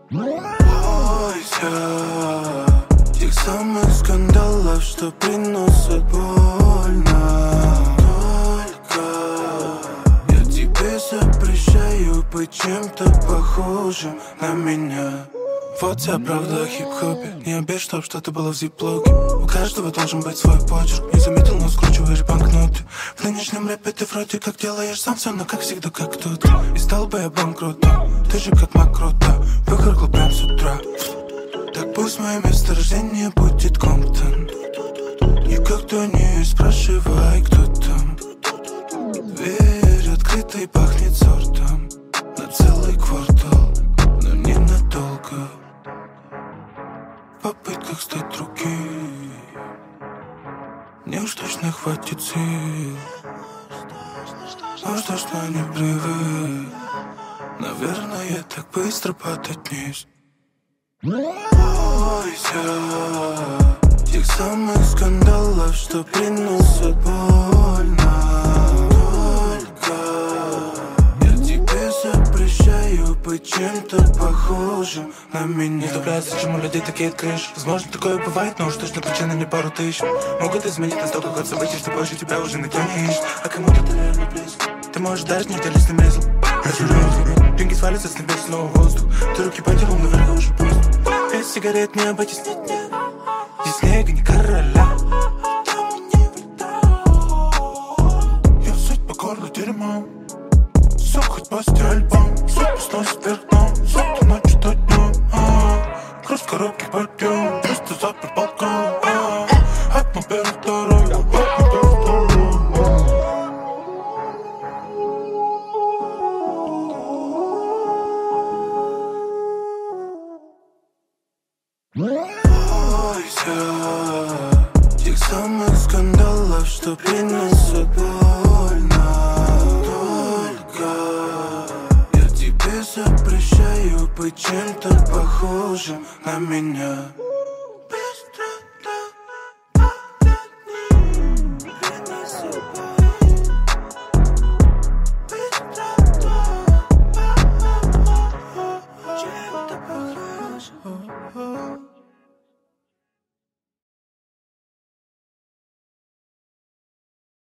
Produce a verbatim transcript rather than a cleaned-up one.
Бойся тех самых скандалов, что приносят больно. Только я тебе запрещаю быть чем-то похожим на меня. Вот вся правда о хип-хопе. Не обещь, чтоб что-то было в зиплоке. У каждого должен быть свой почерк. Не заметил, но скручиваешь банкноты. В нынешнем рэпе ты вроде как делаешь сам все, но как всегда как кто-то. И стал бы я банкротом. Ты же как макрота, выхаркал прям с утра. Так пусть мое место рождения будет Комптон. Никогда не спрашивай, кто там. Дверь открыта и пахнет сортом. На целый квартал, но ненадолго. В попытках стать другим мне уж точно хватит сил. Может, что не привык. Наверное, так быстро падать вниз. Бойся тех самых скандалов, что приносят больно. Только я тебе запрещаю быть чем-то похожим на меня. Не удивляюсь, почему у людей такие крыши. Возможно, такое бывает, но уж точно причина не пару тысяч. Могут изменить настолько ход событий, что позже тебя уже никто не ищет. А кому-то ты, наверное, близко. Ты можешь дать мне телесный мезл. Деньги свалятся с небес, снова воздух. Ты руки по делу, наверное, уже поздно. Без сигарет не обойтись, нет, нет. Здесь снега не короля. Я суть по горлу дерьмом. Все хоть постель альбом. Суть пустой спиртом. Суть ночью до днем. Груз в коробке подъем. Просто запер балкон. От мобила второй. Бойся тех самых скандалов, что приносят больно. Только я тебе запрещаю быть чем-то похожим на меня.